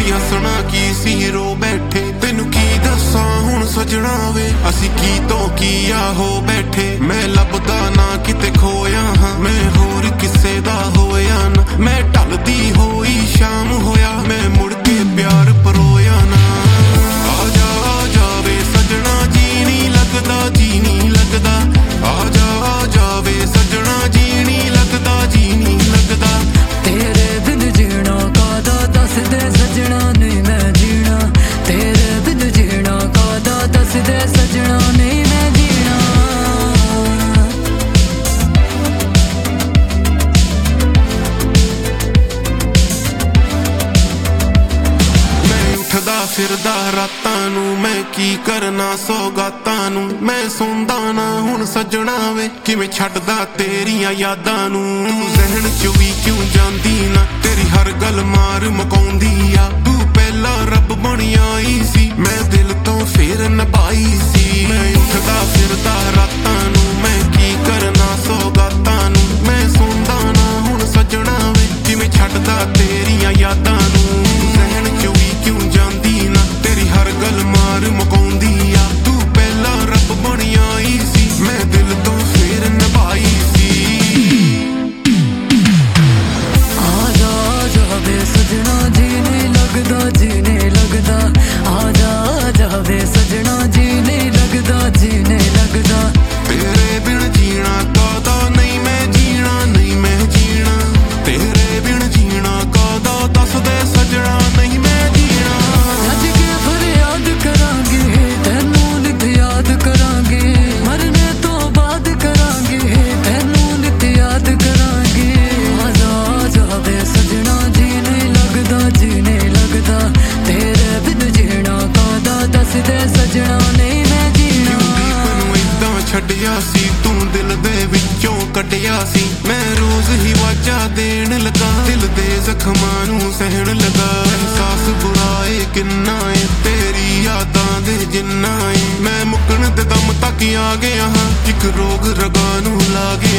ਸੀ ਹੱਸਣਾ ਕੀ ਸੀ रो बैठे तेनू की दसा हुण सजना वे असी की तो की आ हो बैठे मैं लभदा ना किते खोया हाँ मैं होर किसे दा होया ना मैं ढलदी होई शाम होया मैं मुड़ के प्यार परोया ना आ जा वे सजना जी नहीं लगदा जी नहीं लगदा आ जा वे सजना जी नहीं लगदा जी नहीं लगदा तेरे बिन जीना कादा दस दे सजना नहीं मैं जीना तेरे बिन जीना कादा दस दे सजना नहीं मैं जीना मैं उठदा फिरदा रातां नूं मैं की करना सौगातां नूं मैं सौंदा ना हुण सजना वे किवें छड्डदा तेरियां यादां नूं तू ज़हन च वी क्यों जांदी ना तेरी हर गल मार मुकाउंदी आ तू पहला रब बनी आई सी मैं दिल तो फिर निभाई सी मैं उठदा फिरदा रातां नूं मैं की करना सौगातां नूं मैं सौंदा ना हुण सजना वे किवें छड्डदा तेरियां यादां नूं ज़हन च वी क्यों जांदी ना तेरी हर गल मार मुकाउंदी आ तू पहला रब बनी आई सी मैं दिल तो फिर निभाई सी आजा आजा वे सजना जी नहीं लगदा जी नहीं लगदा आजा वे सजना जी नहीं लगदा जी नहीं लगदा तेरे बिन जीना कादा नहीं मैं जीना नहीं मैं जीना तेरे बिन जीना कादा दस दे सजना नहीं मैं जीना सज के फरियाद करांगे तेनू नित याद करांगे मरने तो बाद करांगे तेनू नित याद करांगे आजा वे सजना जी नहीं लगदा जी नहीं लगदा तेरे बिन जीना कादा दस दे सजना नहीं मैं जीना ਮੈਨੂੰ ਇਦਾਂ ਛੱਡਿਆ ਸੀ ਤੂੰ ਦਿਲ ਦੇ ਵਿੱਚੋਂ ਕੱਢਿਆ ਸੀ ਮੈਂ ਰੋਜ਼ ਹੀ ਵਾਜਾ ਦੇਣ ਲੱਗਾ ਦਿਲ ਦੇ ਜ਼ਖਮਾਂ ਨੂੰ ਸਹਿਣ ਲੱਗਾ ਅਹਿਸਾਸ ਬੁਰਾ ਏ ਕਿੰਨਾ ਏ ਤੇਰੀ ਯਾਦਾਂ ਦੇ ਜਿੰਨਾ ਏ ਮੈਂ ਮੁੱਕਣ ਦੇ ਦਮ ਤੱਕ ਆ ਗਿਆ ਹਾਂ ਇੱਕ ਰੋਗ ਰਗਾਂ ਨੂੰ ਲਾ ਗਿਆ